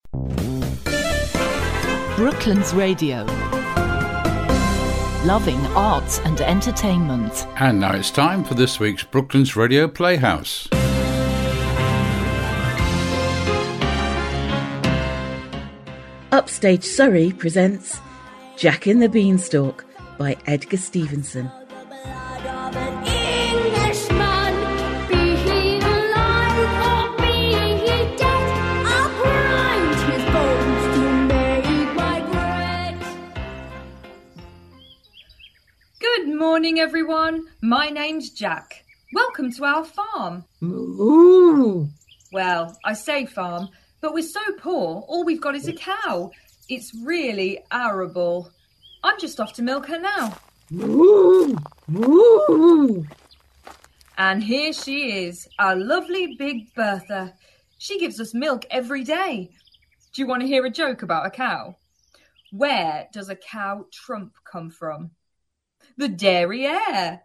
Brooklands Radio. Loving arts and entertainment. And now it's time for this week's Brooklands Radio Playhouse. Upstage Surrey presents Jack in the Beanstalk by Edgar Stevenson. Good morning, everyone. My name's Jack. Welcome to our farm. Ooh. Well, I say farm, but we're so poor, all we've got is a cow. It's really arable. I'm just off to milk her now. Ooh. Ooh. And here she is, our lovely big Bertha. She gives us milk every day. Do you want to hear a joke about a cow? Where does a cow trump come from? The derriere.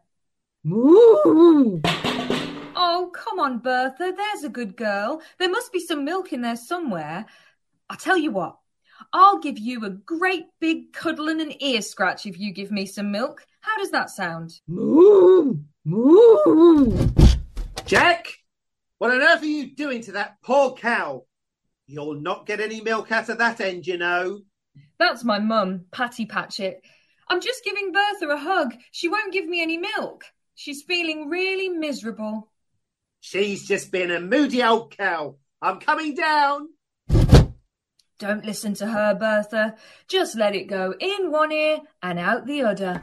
Ooh. Oh, come on, Bertha. There's a good girl. There must be some milk in there somewhere. I'll tell you what. I'll give you a great big cuddle and an ear scratch if you give me some milk. How does that sound? Ooh. Ooh. Jack, what on earth are you doing to that poor cow? You'll not get any milk out of that end, you know. That's my mum, Patty Patchett. I'm just giving Bertha a hug. She won't give me any milk. She's feeling really miserable. She's just been a moody old cow. I'm coming down. Don't listen to her, Bertha. Just let it go in one ear and out the other.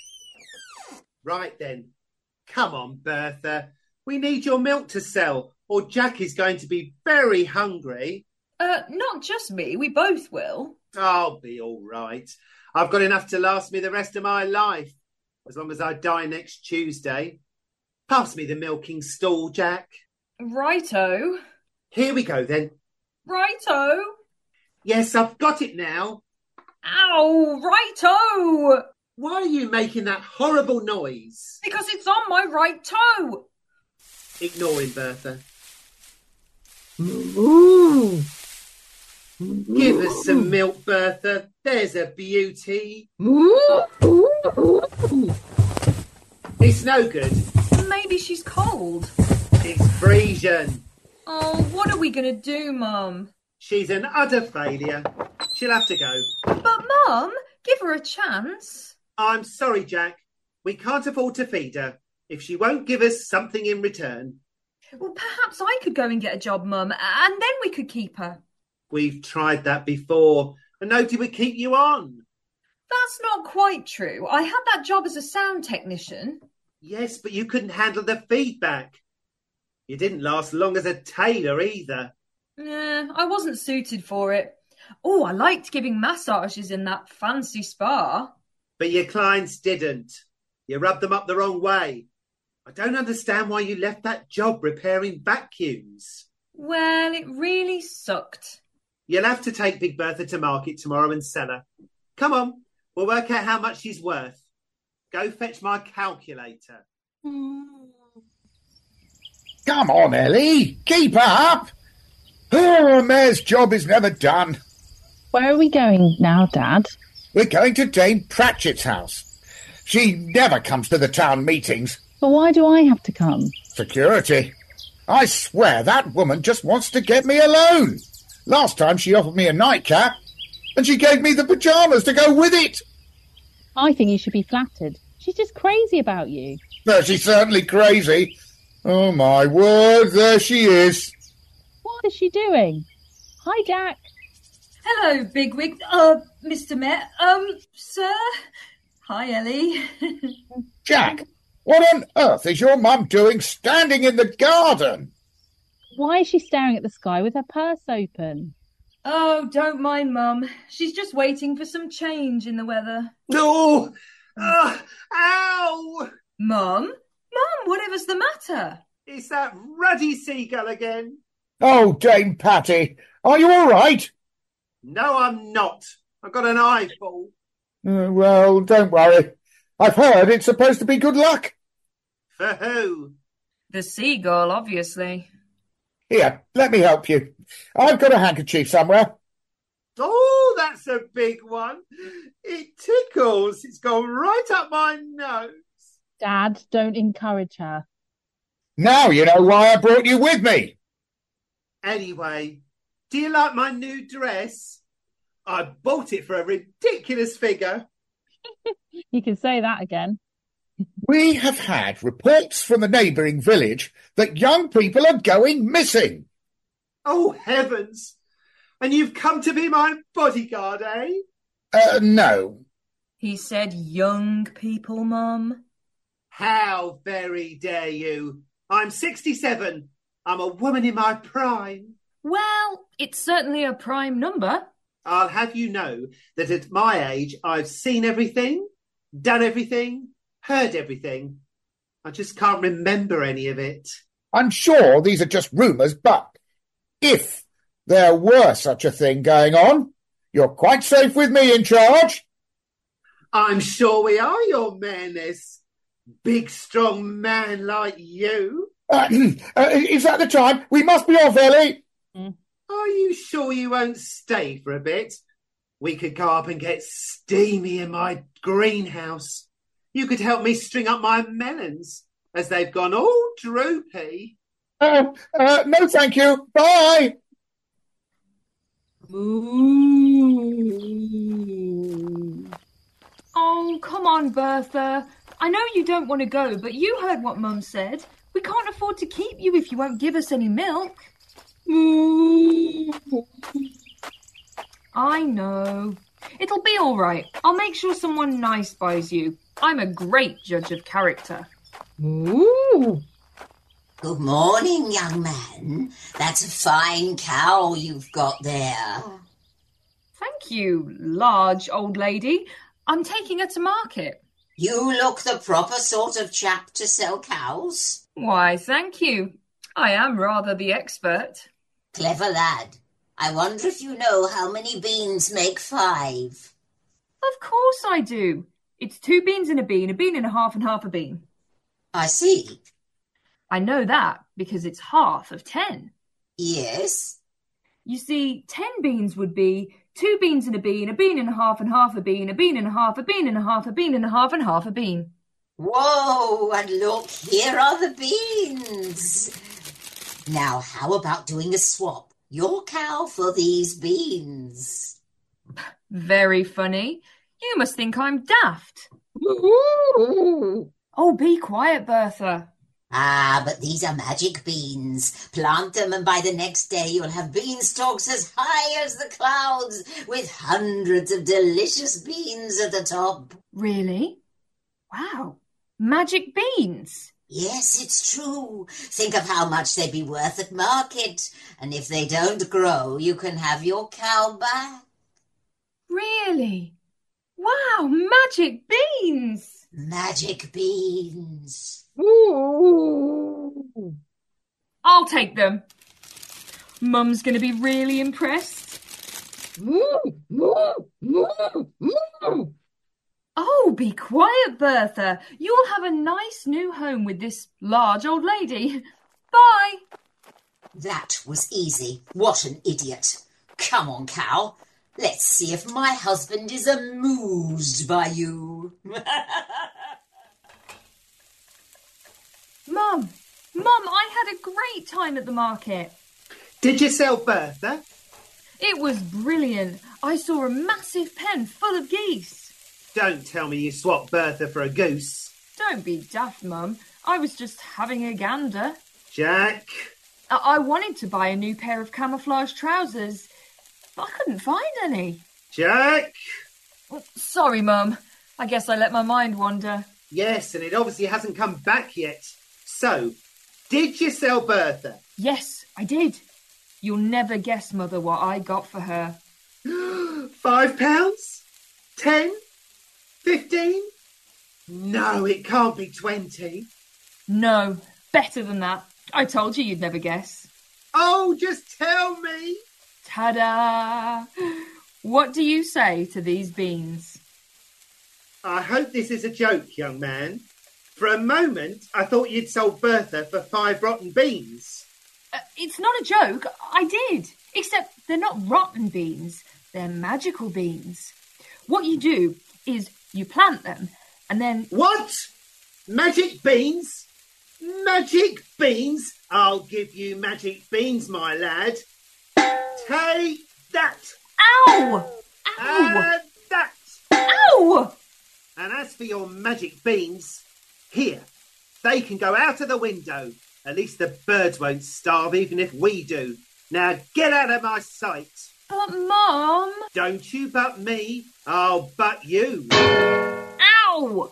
Right then. Come on, Bertha. We need your milk to sell, or Jack is going to be very hungry. Not just me. We both will. I'll be all right. I've got enough to last me the rest of my life, as long as I die next Tuesday. Pass me the milking stool, Jack. Righto. Here we go, then. Righto. Yes, I've got it now. Ow, righto. Why are you making that horrible noise? Because it's on my right toe. Ignore him, Bertha. Ooh. Give us some milk, Bertha. There's a beauty. It's no good. Maybe she's cold. It's Frisian. Oh, what are we going to do, Mum? She's an utter failure. She'll have to go. But, Mum, give her a chance. I'm sorry, Jack. We can't afford to feed her if she won't give us something in return. Well, perhaps I could go and get a job, Mum, and then we could keep her. We've tried that before, and nobody would keep you on. That's not quite true. I had that job as a sound technician. Yes, but you couldn't handle the feedback. You didn't last long as a tailor either. I wasn't suited for it. Oh, I liked giving massages in that fancy spa. But your clients didn't. You rubbed them up the wrong way. I don't understand why you left that job repairing vacuums. Well, it really sucked. You'll have to take Big Bertha to market tomorrow and sell her. Come on, we'll work out how much she's worth. Go fetch my calculator. Come on, Ellie, keep up. Oh, a mare's job is never done. Where are we going now, Dad? We're going to Dame Pratchett's house. She never comes to the town meetings. But why do I have to come? Security. I swear that woman just wants to get me alone. Last time she offered me a nightcap, and she gave me the pyjamas to go with it. I think you should be flattered. She's just crazy about you. No, she's certainly crazy. Oh, my word, there she is. What is she doing? Hi, Jack. Hello, Bigwig. Mr. Met. Sir. Hi, Ellie. Jack, what on earth is your mum doing standing in the garden? Why is she staring at the sky with her purse open? Oh, don't mind, Mum. She's just waiting for some change in the weather. No! Ow! Mum? Mum, whatever's the matter? It's that ruddy seagull again. Oh, Dame Patty, are you all right? No, I'm not. I've got an eyeball. Well, don't worry. I've heard it's supposed to be good luck. For who? The seagull, obviously. Here, let me help you. I've got a handkerchief somewhere. Oh, that's a big one. It tickles. It's gone right up my nose. Dad, don't encourage her. Now you know why I brought you with me. Anyway, do you like my new dress? I bought it for a ridiculous figure. You can say that again. We have had reports from the neighbouring village that young people are going missing. Oh, heavens. And you've come to be my bodyguard, eh? No. He said young people, Mum. How very dare you? I'm 67. I'm a woman in my prime. Well, it's certainly a prime number. I'll have you know that at my age, I've seen everything, done everything, heard everything. I just can't remember any of it. I'm sure these are just rumours, but if there were such a thing going on, you're quite safe with me in charge. I'm sure we are, Your Mayorness. Big, strong man like you. Is that the time? We must be off, Ellie. Are you sure you won't stay for a bit? We could go up and get steamy in my greenhouse. You could help me string up my melons, as they've gone all droopy. No, thank you. Bye. Oh, come on, Bertha. I know you don't want to go, but you heard what Mum said. We can't afford to keep you if you won't give us any milk. I know. It'll be all right. I'll make sure someone nice buys you. I'm a great judge of character. Good morning, young man. That's a fine cow you've got there. Thank you, large old lady. I'm taking her to market. You look the proper sort of chap to sell cows. Why, thank you. I am rather the expert. Clever lad. I wonder if you know how many beans make 5. Of course I do. It's 2 beans in a bean and a half a bean. I see. I know that because it's half of 10. Yes. You see, 10 beans would be 2 beans in a bean and a half a bean, a bean and a half, a bean and a half, a bean and a half, and half a bean. Whoa, and look, here are the beans. Now, how about doing a swap? Your cow for these beans. Very funny. You must think I'm daft. Oh, be quiet, Bertha. Ah, but these are magic beans. Plant them and by the next day you'll have beanstalks as high as the clouds with hundreds of delicious beans at the top. Really? Wow. Magic beans? Yes, it's true. Think of how much they'd be worth at market. And if they don't grow, you can have your cow back. Really? Wow, magic beans! Magic beans. Ooh. I'll take them. Mum's going to be really impressed. Oh, be quiet, Bertha. You'll have a nice new home with this large old lady. Bye. That was easy. What an idiot. Come on, cow. Let's see if my husband is amused by you. Mum, I had a great time at the market. Did you sell Bertha? It was brilliant. I saw a massive pen full of geese. Don't tell me you swapped Bertha for a goose. Don't be daft, Mum. I was just having a gander. Jack? I wanted to buy a new pair of camouflage trousers, but I couldn't find any. Jack? Sorry, Mum. I guess I let my mind wander. Yes, and it obviously hasn't come back yet. So, did you sell Bertha? Yes, I did. You'll never guess, Mother, what I got for her. £5? 10? 15? No, it can't be 20. No, better than that. I told you you'd never guess. Oh, just tell me. Ta-da! What do you say to these beans? I hope this is a joke, young man. For a moment, I thought you'd sold Bertha for 5 rotten beans. It's not a joke. I did. Except they're not rotten beans. They're magical beans. What you do is you plant them and then... What? Magic beans? Magic beans? I'll give you magic beans, my lad. Take that. Ow! Ow! And that. Ow! And as for your magic beans, here, they can go out of the window. At least the birds won't starve, even if we do. Now get out of my sight. But, Mum... Don't you butt me, I'll butt you. Ow!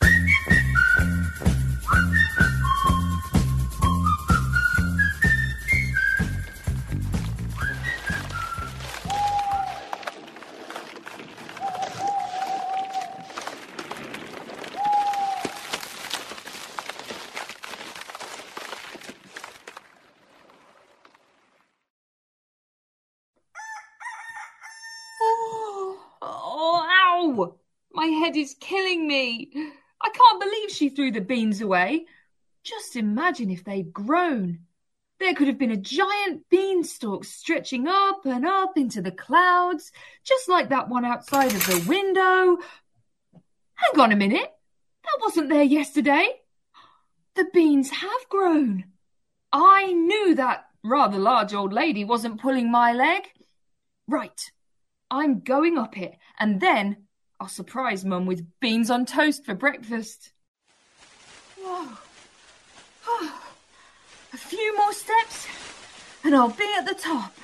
Ow! My head is killing me. I can't believe she threw the beans away. Just imagine if they'd grown. There could have been a giant beanstalk stretching up and up into the clouds, just like that one outside of the window. Hang on a minute. That wasn't there yesterday. The beans have grown. I knew that rather large old lady wasn't pulling my leg. Right. I'm going up it, and then I'll surprise Mum with beans on toast for breakfast. Whoa. A few more steps, and I'll be at the top.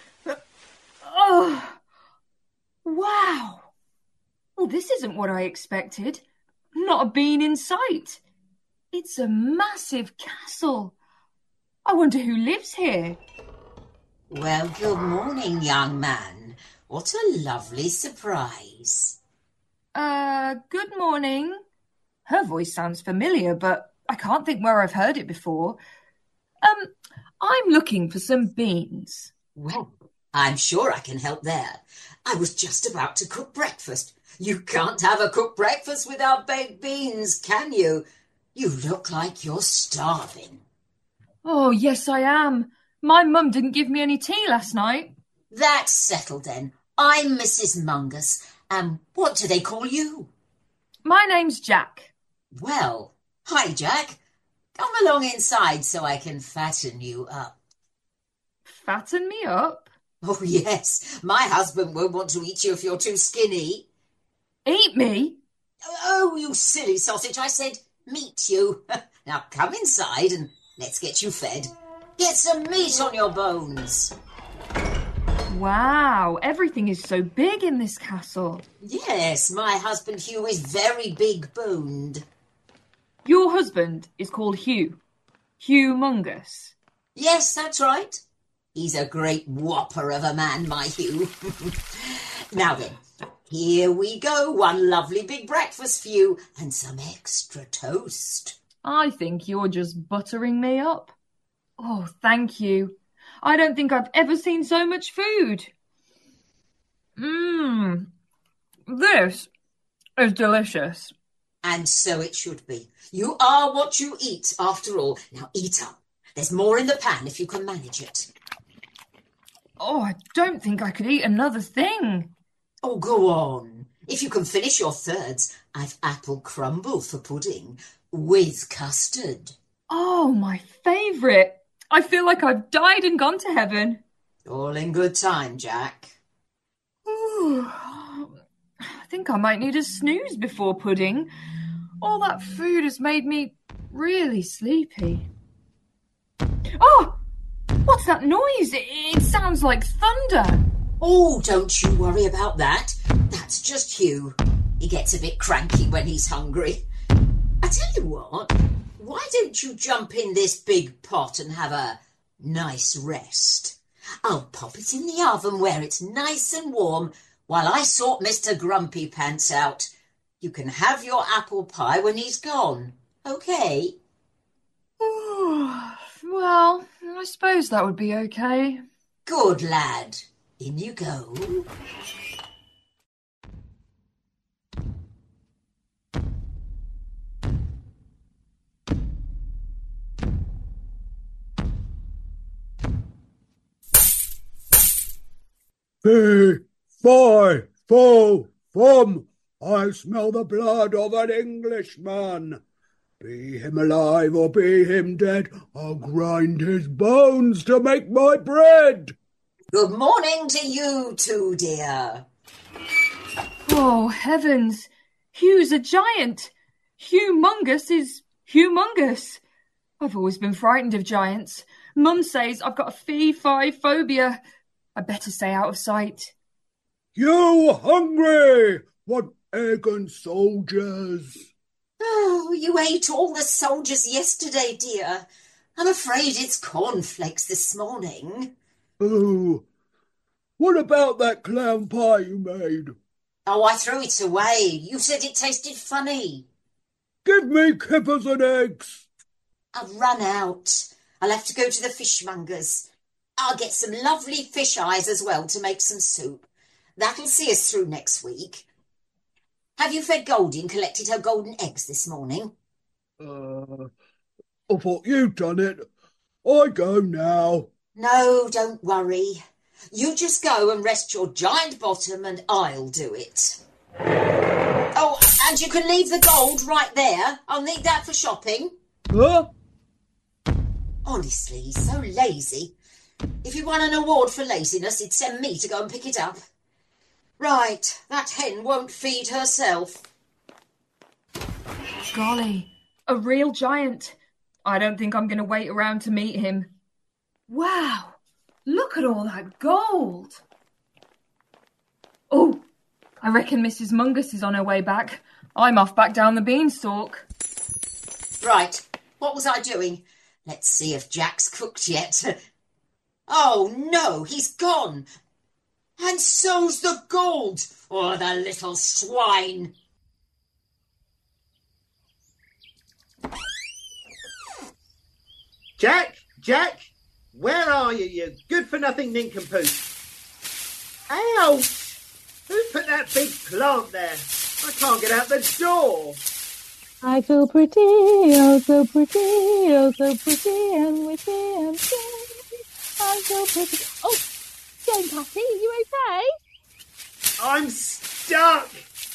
Oh, wow. Well, this isn't what I expected. Not a bean in sight. It's a massive castle. I wonder who lives here. Well, good morning, young man. What a lovely surprise. Good morning. Her voice sounds familiar, but I can't think where I've heard it before. I'm looking for some beans. Well, I'm sure I can help there. I was just about to cook breakfast. You can't have a cooked breakfast without baked beans, can you? You look like you're starving. Oh, yes, I am. My mum didn't give me any tea last night. That's settled then. I'm Mrs. Mungus. And what do they call you? My name's Jack. Well, hi, Jack. Come along inside so I can fatten you up. Fatten me up? Oh, yes. My husband won't want to eat you if you're too skinny. Eat me? Oh, you silly sausage. I said meet you. Now come inside and let's get you fed. Get some meat on your bones. Wow, everything is so big in this castle. Yes, my husband Hugh is very big-boned. Your husband is called Hugh. Hugh Mungus. Yes, that's right. He's a great whopper of a man, my Hugh. Now then, here we go. One lovely big breakfast for you and some extra toast. I think you're just buttering me up. Oh, thank you. I don't think I've ever seen so much food. This is delicious. And so it should be. You are what you eat, after all. Now eat up. There's more in the pan if you can manage it. Oh, I don't think I could eat another thing. Oh, go on. If you can finish your thirds, I've apple crumble for pudding with custard. Oh, my favourite. I feel like I've died and gone to heaven. All in good time, Jack. Ooh, I think I might need a snooze before pudding. All that food has made me really sleepy. Oh! What's that noise? It sounds like thunder. Oh, don't you worry about that. That's just Hugh. He gets a bit cranky when he's hungry. I tell you what, why don't you jump in this big pot and have a nice rest? I'll pop it in the oven where it's nice and warm while I sort Mr. Grumpy Pants out. You can have your apple pie when he's gone, OK? Well, I suppose that would be OK. Good lad. In you go. Fie, fo, fum, I smell the blood of an Englishman. Be him alive or be him dead, I'll grind his bones to make my bread. Good morning to you too, dear. Oh, heavens! Hugh's a giant! Humongous is humongous. I've always been frightened of giants. Mum says I've got a fee-fi phobia. I'd better stay out of sight. You hungry? What egg and soldiers? Oh, you ate all the soldiers yesterday, dear. I'm afraid it's cornflakes this morning. Oh, what about that clown pie you made? Oh, I threw it away. You said it tasted funny. Give me kippers and eggs. I've run out. I'll have to go to the fishmonger's. I'll get some lovely fish eyes as well to make some soup. That'll see us through next week. Have you fed Goldie and collected her golden eggs this morning? I thought you'd done it. I go now. No, don't worry. You just go and rest your giant bottom and I'll do it. Oh, and you can leave the gold right there. I'll need that for shopping. Huh? Honestly, he's so lazy. If he won an award for laziness, he'd send me to go and pick it up. Right, that hen won't feed herself. Golly, a real giant. I don't think I'm going to wait around to meet him. Wow, look at all that gold. Oh, I reckon Mrs. Mungus is on her way back. I'm off back down the beanstalk. Right, what was I doing? Let's see if Jack's cooked yet. Oh, no, he's gone. And so's the gold. Oh, the little swine. Jack, where are you, you good-for-nothing nincompoop? Ouch! Who put that big plant there? I can't get out the door. I feel pretty, oh so pretty, oh so pretty and witty and pretty. I'm so pretty. Oh, Dame Patty, are you okay? I'm stuck.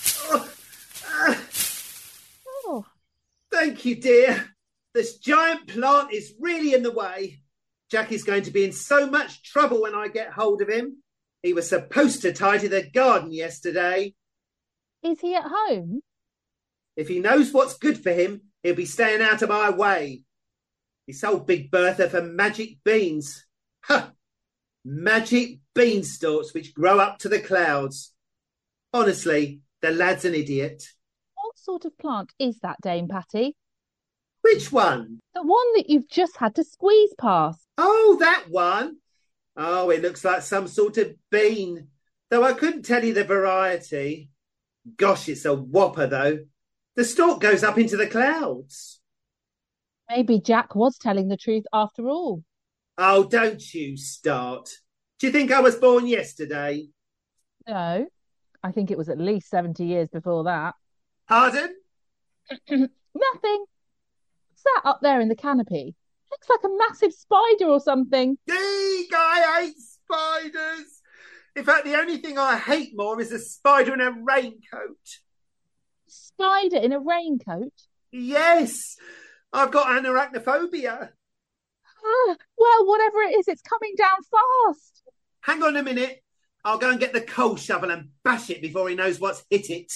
Oh. Thank you, dear. This giant plant is really in the way. Jack is going to be in so much trouble when I get hold of him. He was supposed to tidy the garden yesterday. Is he at home? If he knows what's good for him, he'll be staying out of my way. He sold Big Bertha for magic beans. Ha! Magic beanstalks which grow up to the clouds. Honestly, the lad's an idiot. What sort of plant is that, Dame Patty? Which one? The one that you've just had to squeeze past. Oh, that one. Oh, it looks like some sort of bean, though I couldn't tell you the variety. Gosh, it's a whopper, though. The stalk goes up into the clouds. Maybe Jack was telling the truth after all. Oh, don't you start. Do you think I was born yesterday? No, I think it was at least 70 years before that. Pardon? Nothing. What's that up there in the canopy? Looks like a massive spider or something. Eek, I hate spiders. In fact, the only thing I hate more is a spider in a raincoat. Spider in a raincoat? Yes, I've got arachnophobia. Well, whatever it is, it's coming down fast. Hang on a minute. I'll go and get the coal shovel and bash it before he knows what's hit it.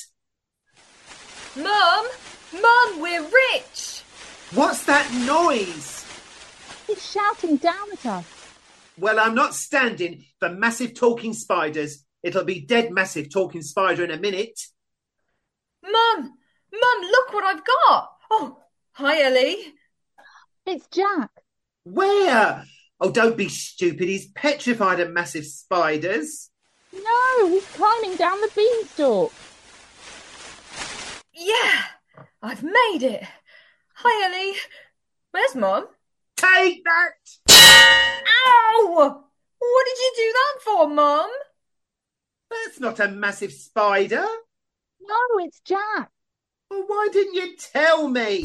Mum, we're rich. What's that noise? He's shouting down at us. Well, I'm not standing for massive talking spiders. It'll be dead massive talking spider in a minute. Mum, look what I've got. Oh, hi, Ellie. It's Jack. Where? Oh, don't be stupid. He's petrified of massive spiders. No, he's climbing down the beanstalk. Yeah, I've made it. Hi, Ellie. Where's Mum? Take that! Ow! What did you do that for, Mum? That's not a massive spider. No, it's Jack. Well, why didn't you tell me?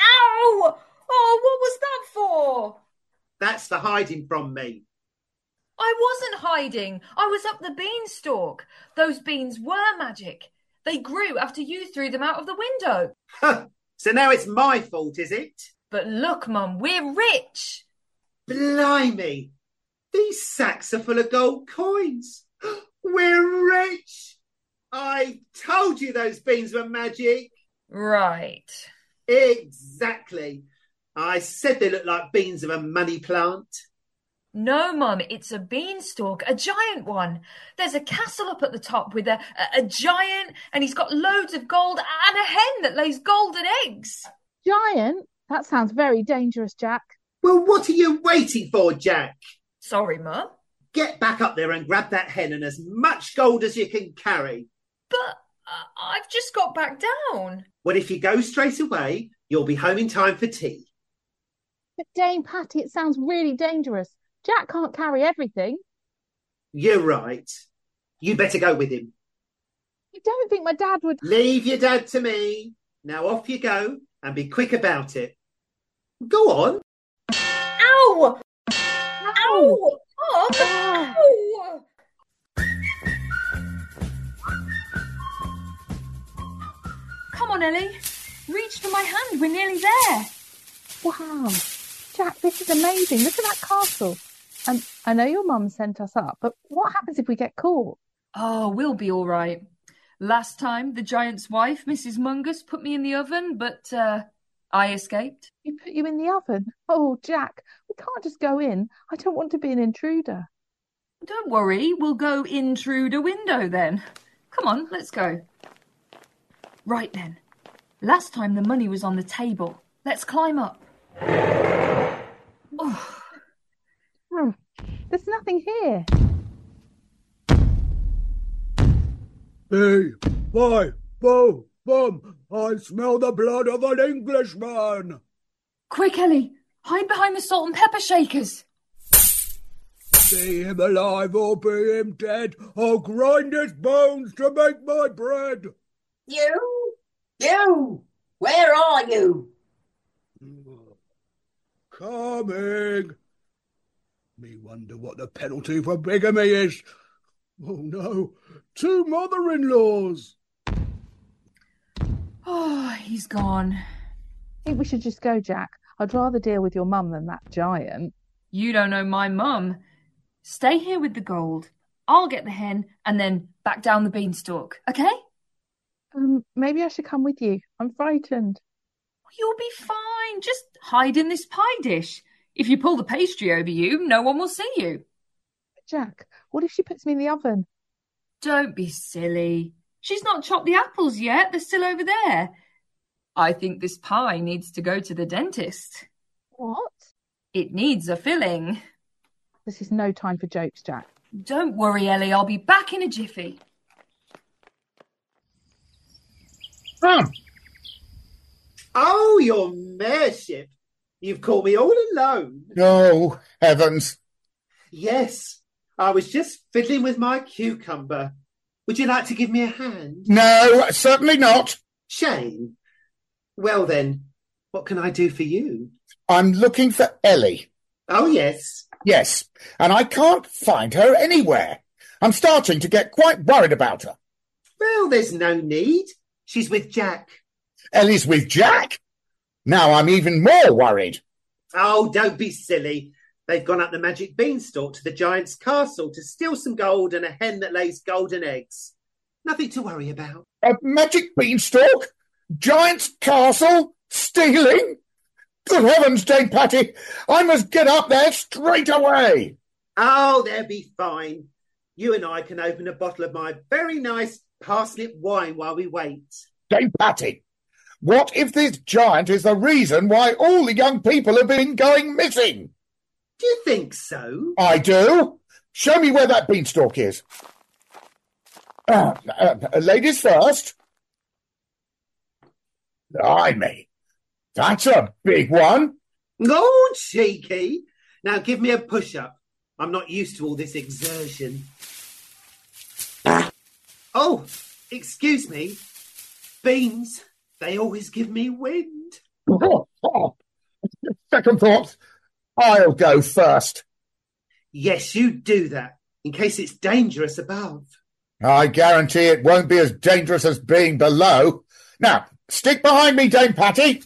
Ow! Oh, what was that for? That's for hiding from me. I wasn't hiding. I was up the beanstalk. Those beans were magic. They grew after you threw them out of the window. Huh. So now it's my fault, is it? But look, Mum, we're rich. Blimey. These sacks are full of gold coins. We're rich. I told you those beans were magic. Right. Exactly. I said they looked like beans of a money plant. No, Mum, it's a beanstalk, a giant one. There's a castle up at the top with a giant, and he's got loads of gold and a hen that lays golden eggs. Giant? That sounds very dangerous, Jack. Well, what are you waiting for, Jack? Sorry, Mum. Get back up there and grab that hen and as much gold as you can carry. But I've just got back down. Well, if you go straight away, you'll be home in time for tea. But Dame Patty, it sounds really dangerous. Jack can't carry everything. You're right. You better go with him. You don't think my dad would... Leave your dad to me. Now off you go and be quick about it. Go on. Ow! Ow! Mum! Ow! Come on, Ellie. Reach for my hand. We're nearly there. Wow. Jack, this is amazing. Look at that castle. And I know your mum sent us up, but what happens if we get caught? Oh, we'll be all right. Last time, the giant's wife, Mrs. Mungus, put me in the oven, but I escaped. You put you in the oven? Oh, Jack, we can't just go in. I don't want to be an intruder. Don't worry, we'll go in through the window then. Come on, let's go. Right then. Last time the money was on the table. Let's climb up. Oh. There's nothing here. Hey, boy, bo, bum, I smell the blood of an Englishman. Quick, Ellie, hide behind the salt and pepper shakers. Be him alive or be him dead, I'll grind his bones to make my bread. You, where are you? Coming. Me wonder what the penalty for bigamy is. Oh no, 2 mother-in-laws. Oh, he's gone. I think we should just go, Jack. I'd rather deal with your mum than that giant. You don't know my mum. Stay here with the gold. I'll get the hen and then back down the beanstalk, okay? Maybe I should come with you. I'm frightened. You'll be fine. Just hide in this pie dish. If you pull the pastry over you, no one will see you. Jack, what if she puts me in the oven? Don't be silly. She's not chopped the apples yet. They're still over there. I think this pie needs to go to the dentist. What? It needs a filling. This is no time for jokes, Jack. Don't worry, Ellie. I'll be back in a jiffy. Oh, your mayorship. You've called me all alone. Oh, heavens. Yes, I was just fiddling with my cucumber. Would you like to give me a hand? No, certainly not. Shame. Well then, what can I do for you? I'm looking for Ellie. Oh, yes. Yes, and I can't find her anywhere. I'm starting to get quite worried about her. Well, there's no need. She's with Jack. Ellie's with Jack? Now I'm even more worried. Oh, don't be silly. They've gone up the magic beanstalk to the giant's castle to steal some gold and a hen that lays golden eggs. Nothing to worry about. A magic beanstalk? Giant's castle? Stealing? Good heavens, Dame Patty! I must get up there straight away! Oh, they'll be fine. You and I can open a bottle of my very nice parsnip wine while we wait. Dame Patty, what if this giant is the reason why all the young people have been going missing? Do you think so? I do. Show me where that beanstalk is. Ladies first. Blimey, that's a big one. Oh, cheeky. Now give me a push-up. I'm not used to all this exertion. Oh, excuse me. Beans, they always give me wind. Second thoughts. I'll go first. Yes, you do that, in case it's dangerous above. I guarantee it won't be as dangerous as being below. Now, stick behind me, Dame Patty.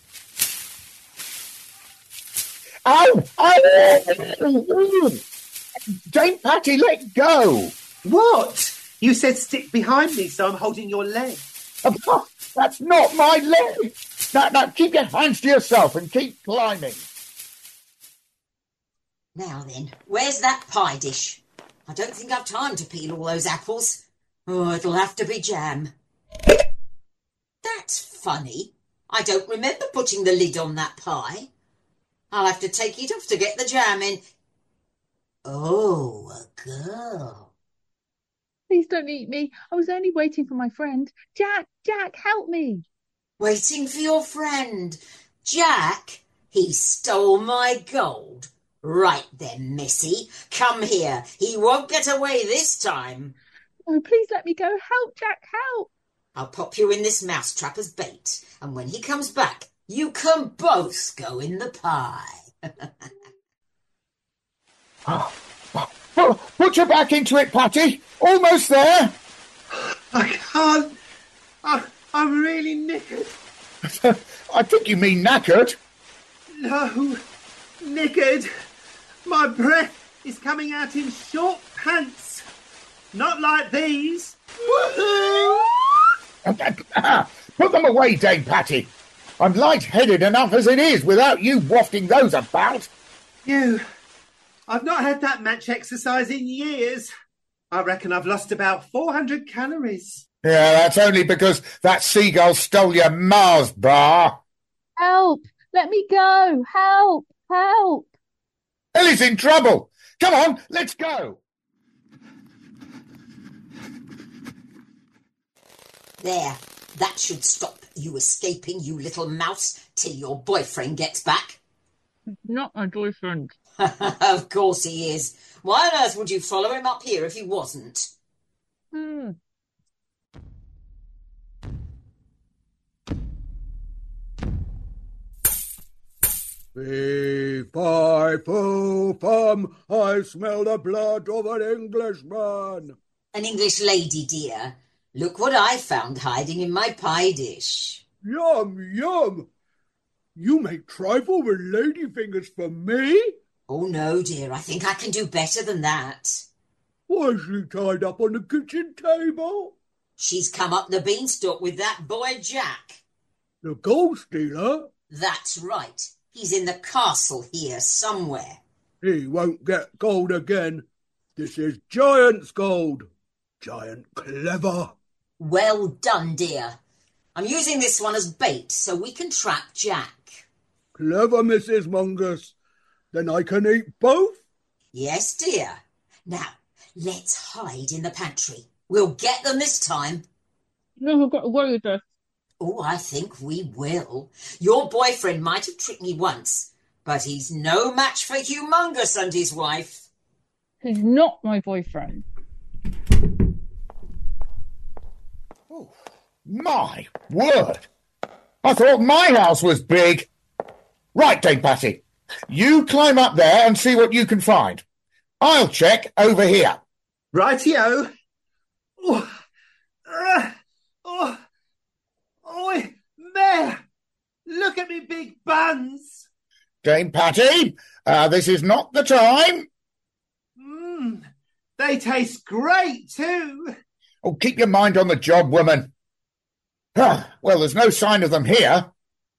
Ow! Ow! Dame Patty, let go! What? You said stick behind me, so I'm holding your leg. That's not my leg! Now, keep your hands to yourself and keep climbing. Now then, where's that pie dish? I don't think I've time to peel all those apples. Oh, it'll have to be jam. That's funny. I don't remember putting the lid on that pie. I'll have to take it off to get the jam in. Oh, a girl. Please don't eat me. I was only waiting for my friend. Jack, help me. Waiting for your friend. Jack? He stole my gold. Right then, Missy. Come here. He won't get away this time. Oh, please let me go. Help, Jack, help. I'll pop you in this mousetrap as bait, and when he comes back, you can both go in the pie. Put your back into it, Patty. Almost there. I can't. I'm really knickered. I think you mean knackered. No, knickered. My breath is coming out in short pants. Not like these. Woohoo! Put them away, Dame Patty. I'm light-headed enough as it is without you wafting those about. I've not had that match exercise in years. I reckon I've lost about 400 calories. Yeah, that's only because that seagull stole your Mars bar. Help! Let me go! Help! Help! Ellie's in trouble. Come on, let's go. There, that should stop you escaping, you little mouse, till your boyfriend gets back. Not my boyfriend. Of course he is. Why on earth would you follow him up here if he wasn't? Fee, fi, fo, fum, I smell the blood of an Englishman. An English lady, dear. Look what I found hiding in my pie dish. Yum, yum. You make trifle with ladyfingers for me? Oh, no, dear. I think I can do better than that. Why is she tied up on the kitchen table? She's come up the beanstalk with that boy Jack. The gold stealer? That's right. He's in the castle here somewhere. He won't get gold again. This is Giant's gold. Giant clever. Well done, dear. I'm using this one as bait so we can trap Jack. Clever, Mrs. Mungus. Then I can eat both? Yes, dear. Now, let's hide in the pantry. We'll get them this time. No, I've got to worry with this. Oh, I think we will. Your boyfriend might have tricked me once, but he's no match for Humongous and his wife. He's not my boyfriend. Oh, my word. I thought my house was big. Right, Dame Patty. You climb up there and see what you can find. I'll check over here. Rightio. Oi, there! Look at me big buns! Dame Patty, this is not the time. They taste great too. Oh, keep your mind on the job, woman. Well, there's no sign of them here.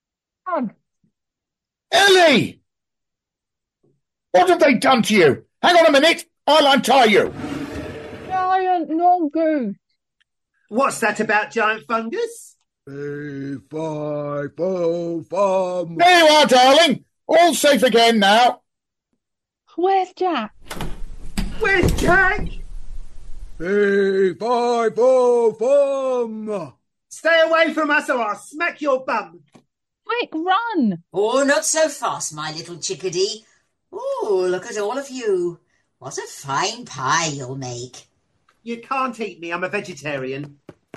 Ellie! What have they done to you? Hang on a minute, I'll untie you. Giant mongoose. What's that about giant fungus? Fee, fi, fo, fum. There you are, darling. All safe again now. Where's Jack? Where's Jack? Fee, fi, fo, fum. Stay away from us or I'll smack your bum. Quick, run! Oh, not so fast, my little chickadee. Oh, look at all of you. What a fine pie you'll make. You can't eat me, I'm a vegetarian.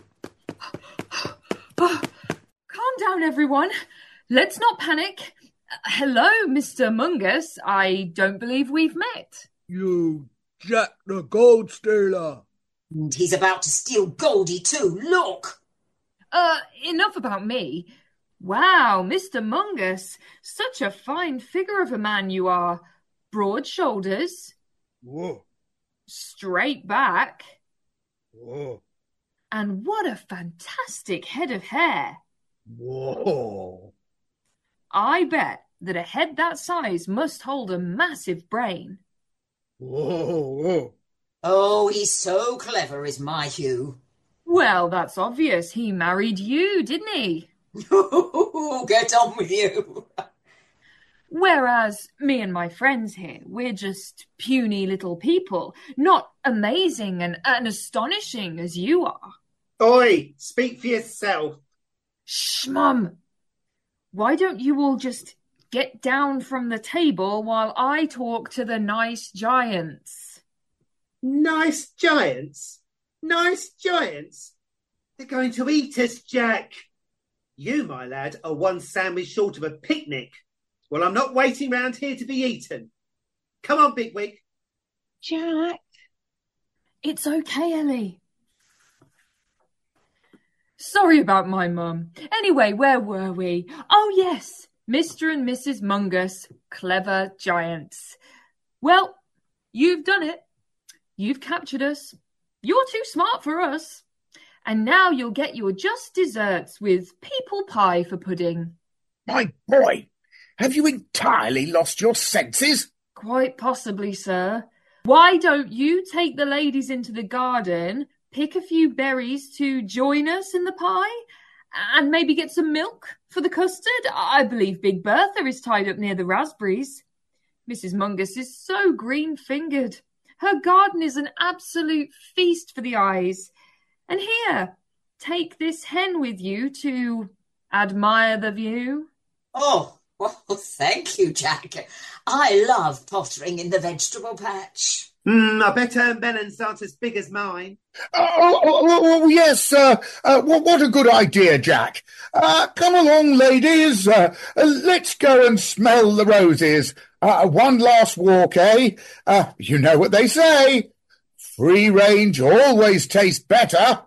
Calm down, everyone. Let's not panic. Hello, Mr. Mungus. I don't believe we've met. You Jack the Gold Stealer. And he's about to steal Goldie too, look! Enough about me. Wow, Mr. Mungus, such a fine figure of a man you are. Broad shoulders. Whoa. Straight back. Whoa. And what a fantastic head of hair. Whoa. I bet that a head that size must hold a massive brain. Whoa. Oh, he's so clever, is my Hugh. Well, that's obvious. He married you, didn't he? Get on with you. Whereas me and my friends here, we're just puny little people, not amazing and astonishing as you are. Oi, speak for yourself. Shh, Mum. Why don't you all just get down from the table while I talk to the nice giants? Nice giants? Nice giants? They're going to eat us, Jack. You, my lad, are one sandwich short of a picnic. Well, I'm not waiting round here to be eaten. Come on, Bigwig. Jack. It's okay, Ellie. Sorry about my mum. Anyway, where were we? Oh, yes, Mr. and Mrs. Mungus, clever giants. Well, you've done it. You've captured us. You're too smart for us. And now you'll get your just desserts with people pie for pudding. My boy, have you entirely lost your senses? Quite possibly, sir. Why don't you take the ladies into the garden, pick a few berries to join us in the pie, and maybe get some milk for the custard? I believe Big Bertha is tied up near the raspberries. Mrs. Mungus is so green-fingered. Her garden is an absolute feast for the eyes. And here, take this hen with you to admire the view. Oh, well, thank you, Jack. I love pottering in the vegetable patch. I bet her melons aren't as big as mine. Yes. What a good idea, Jack. Come along, ladies. Let's go and smell the roses. One last walk, eh? You know what they say. Free range always tastes better.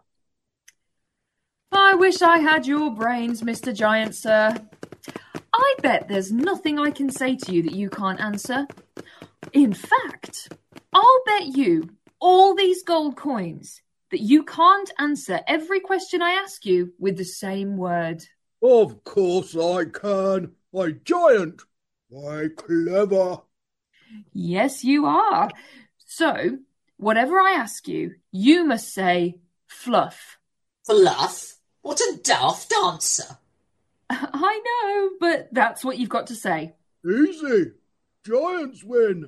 I wish I had your brains, Mr. Giant, sir. I bet there's nothing I can say to you that you can't answer. In fact, I'll bet you all these gold coins that you can't answer every question I ask you with the same word. Of course I can. I'm giant. I'm clever. Yes, you are. So, whatever I ask you, you must say fluff. Fluff? What a daft answer. I know, but that's what you've got to say. Easy. Giants win.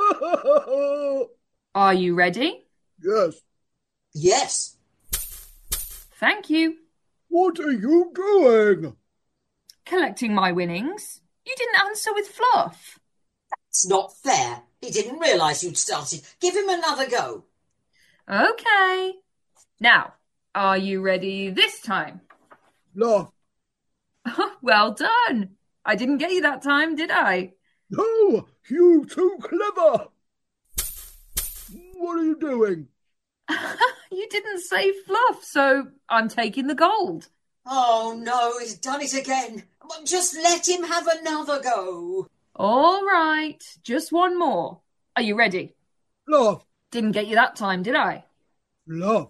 Are you ready? Yes. Yes. Thank you. What are you doing? Collecting my winnings. You didn't answer with fluff. That's not fair. He didn't realise you'd started. Give him another go. Okay. Now, are you ready this time? Fluff. Well done. I didn't get you that time, did I? No, you too clever. What are you doing? You didn't say fluff, so I'm taking the gold. Oh, no, he's done it again. Just let him have another go. All right, just one more. Are you ready? Fluff. Didn't get you that time, did I? Fluff.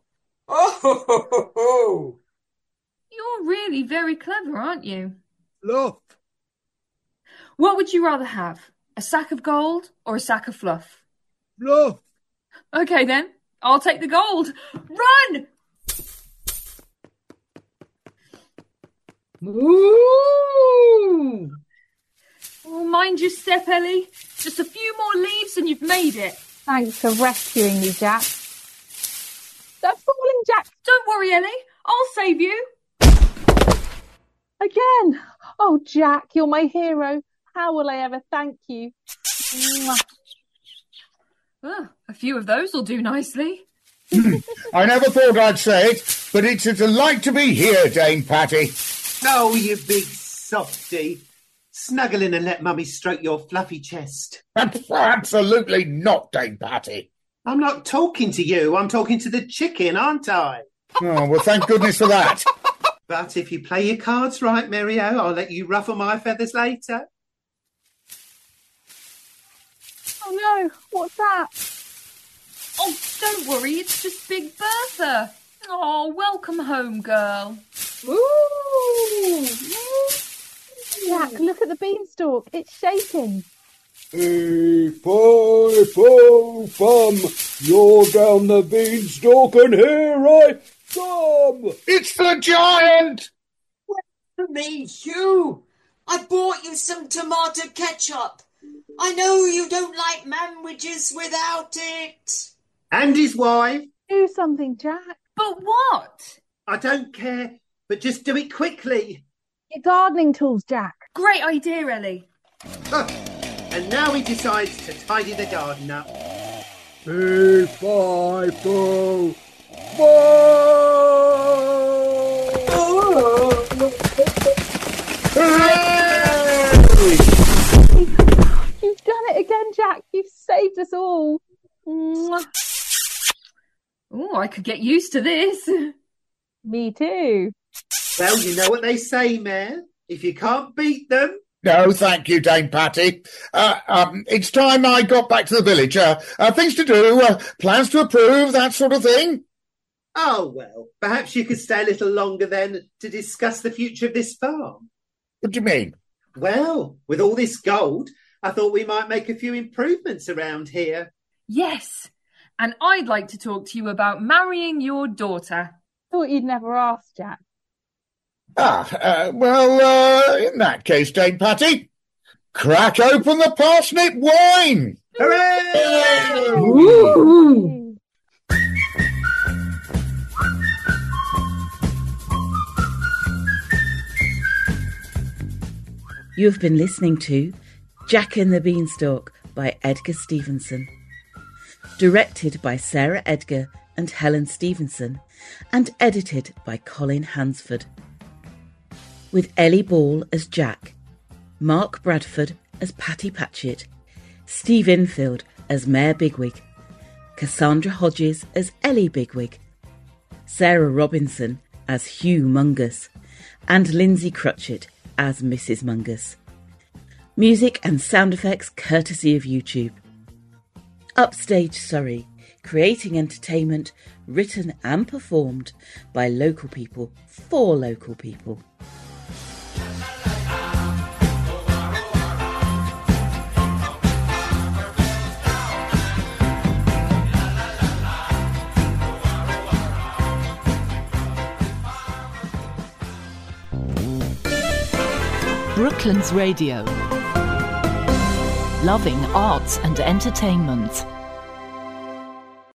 Oh, You're really very clever, aren't you? Fluff. What would you rather have? A sack of gold or a sack of fluff? Fluff. Okay then, I'll take the gold. Run! Ooh! Oh, mind your step, Ellie. Just a few more leaves and you've made it. Thanks for rescuing me, Jack. Stop falling, Jack. Don't worry, Ellie. I'll save you. Again. Oh, Jack, you're my hero. How will I ever thank you? Mwah. A few of those will do nicely. I never thought I'd say it, but it's a delight to be here, Dame Patty. Oh, you big softy. Snuggle in and let Mummy stroke your fluffy chest. Absolutely not, Dame Patty. I'm not talking to you. I'm talking to the chicken, aren't I? Oh, well, thank goodness for that. But if you play your cards right, Mary-O, I'll let you ruffle my feathers later. Oh no, what's that? Oh, don't worry, it's just Big Bertha. Oh, welcome home, girl. Ooh! Jack, look at the beanstalk. It's shaking. Fee, fi, fo, fum. You're down the beanstalk and here I come. It's the giant! For me, Hugh. I bought you some tomato ketchup. I know you don't like manwiches without it. And his wife. Do something, Jack. But what? I don't care, but just do it quickly. Your gardening tools, Jack. Great idea, Ellie. Oh, and now he decides to tidy the garden up. Fee, fi, fo, You've done it again, Jack. You've saved us all. Mwah. Oh, I could get used to this. Me too. Well, you know what they say, Mayor. If you can't beat them... No, thank you, Dame Patty. It's time I got back to the village. Things to do, plans to approve, that sort of thing. Oh, well, perhaps you could stay a little longer then to discuss the future of this farm. What do you mean? Well, with all this gold, I thought we might make a few improvements around here. Yes, and I'd like to talk to you about marrying your daughter. Thought you'd never ask, Jack. In that case, Dame Patty, crack open the parsnip wine! Hooray! Ooh. You have been listening to Jack and the Beanstalk by Edgar Stevenson. Directed by Sarah Edgar and Helen Stevenson, and edited by Colin Hansford. With Ellie Ball as Jack, Mark Bradford as Patty Patchett, Steve Infield as Mayor Bigwig, Cassandra Hodges as Ellie Bigwig, Sarah Robinson as Hugh Mungus, and Lindsay Crutchett as Mrs. Mungus. Music and sound effects courtesy of YouTube. Upstage Surrey, creating entertainment written and performed by local people for local people. Brooklands Radio. Loving arts and entertainment.